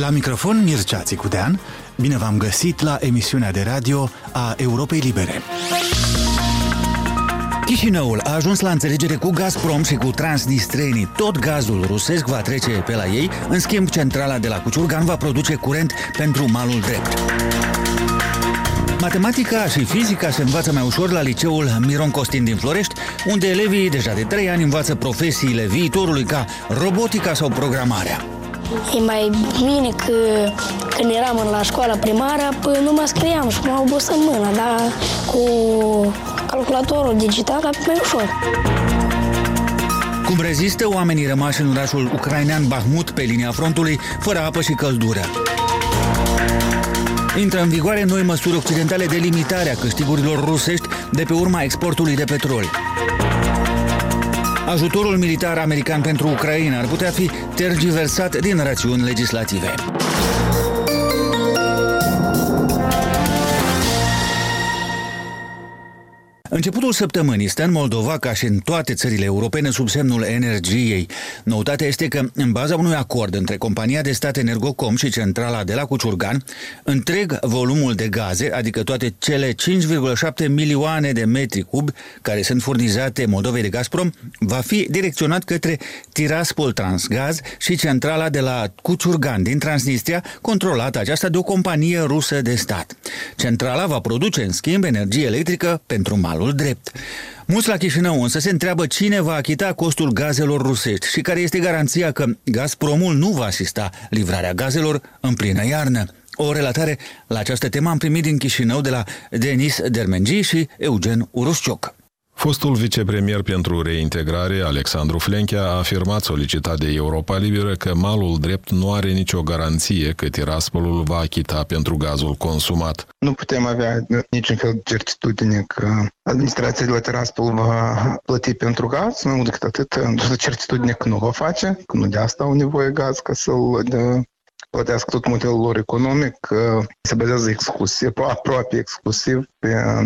La microfon Mircea Țicudean, bine v-am găsit la emisiunea de radio a Europei Libere. Chișinăul a ajuns la înțelegere cu Gazprom și cu transnistrenii. Tot gazul rusesc va trece pe la ei, în schimb centrala de la Cuciurgan va produce curent pentru malul drept. Matematica și fizica se învață mai ușor la liceul Miron Costin din Florești, unde elevii deja de 3 ani învață profesiile viitorului ca robotica sau programarea. E mai bine că când eram la școala primară, nu mă scriam și mă obosă mâna, dar cu calculatorul digital a fost mai ușor. Cum rezistă oamenii rămași în orașul ucrainean Bahmut pe linia frontului, fără apă și căldură? Intră în vigoare noi măsuri occidentale de limitare a câștigurilor rusești de pe urma exportului de petrol. Ajutorul militar american pentru Ucraina ar putea fi tergiversat din rațiuni legislative. Începutul săptămânii stă în Moldova, ca și în toate țările europene, sub semnul energiei. Noutatea este că, în baza unui acord între compania de stat Energocom și centrala de la Cuciurgan, întreg volumul de gaze, adică toate cele 5,7 milioane de metri cubi care sunt furnizate Moldovei de Gazprom, va fi direcționat către Tiraspol Transgaz și centrala de la Cuciurgan din Transnistria, controlată aceasta de o companie rusă de stat. Centrala va produce, în schimb, energie electrică pentru malul drept. Mulți la Chișinău însă se întreabă cine va achita costul gazelor rusești și care este garanția că Gazpromul nu va asista livrarea gazelor în plină iarnă. O relatare la această temă am primit din Chișinău de la Denis Dermengi și Eugen Urușcioc. Fostul vicepremier pentru reintegrare, Alexandru Flenchea, a afirmat, solicitat de Europa Liberă, că malul drept nu are nicio garanție că Tiraspolul va achita pentru gazul consumat. Nu putem avea niciun fel de certitudine că administrația de la Tiraspol va plăti pentru gaz, nu decât atât, certitudine că nu va face, că nu de asta au nevoie gaz ca să-l plătească tot modelul lor economic, se bazează exclusiv, aproape exclusiv pe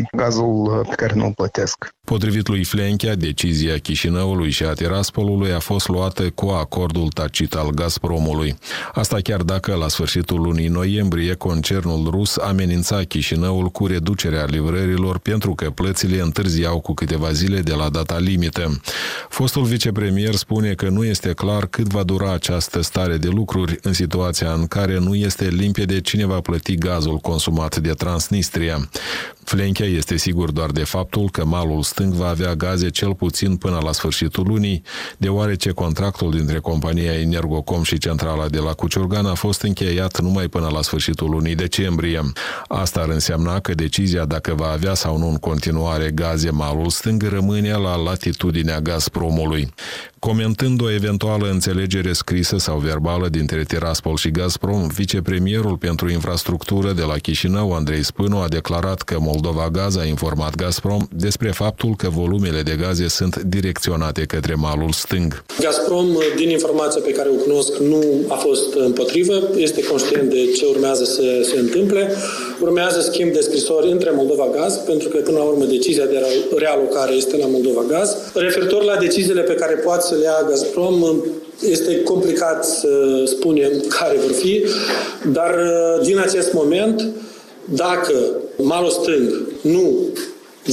gazul pe care nu îl plătesc. Potrivit lui Flenchea, decizia Chișinăului și a Tiraspolului a fost luată cu acordul tacit al Gazpromului. Asta chiar dacă la sfârșitul lunii noiembrie concernul rus amenința Chișinăul cu reducerea livrărilor pentru că plățile întârziau cu câteva zile de la data limită. Fostul vicepremier spune că nu este clar cât va dura această stare de lucruri în situația în care nu este limpede cine va plăti gazul consumat de Transnistria. Flenchea este sigur doar de faptul că malul stâng va avea gaze cel puțin până la sfârșitul lunii, deoarece contractul dintre compania Energocom și centrala de la Cuciurgan a fost încheiat numai până la sfârșitul lunii decembrie. Asta ar însemna că decizia dacă va avea sau nu în continuare gaze malul stâng rămâne la latitudinea Gazpromului. Comentând o eventuală înțelegere scrisă sau verbală dintre Tiraspol și Gazprom, vicepremierul pentru infrastructură de la Chișinău, Andrei Spânu, a declarat că Moldova Gaz a informat Gazprom despre faptul că volumele de gaze sunt direcționate către malul stâng. Gazprom, din informația pe care o cunosc, nu a fost împotrivă, este conștient de ce urmează să se întâmple. Urmează schimb de scrisori între Moldova Gaz, pentru că până la urmă decizia de realocare este la Moldova Gaz. Referitor la deciziile pe care poate să le ia Gazprom, este complicat să spunem care vor fi, dar din acest moment, dacă malul stâng nu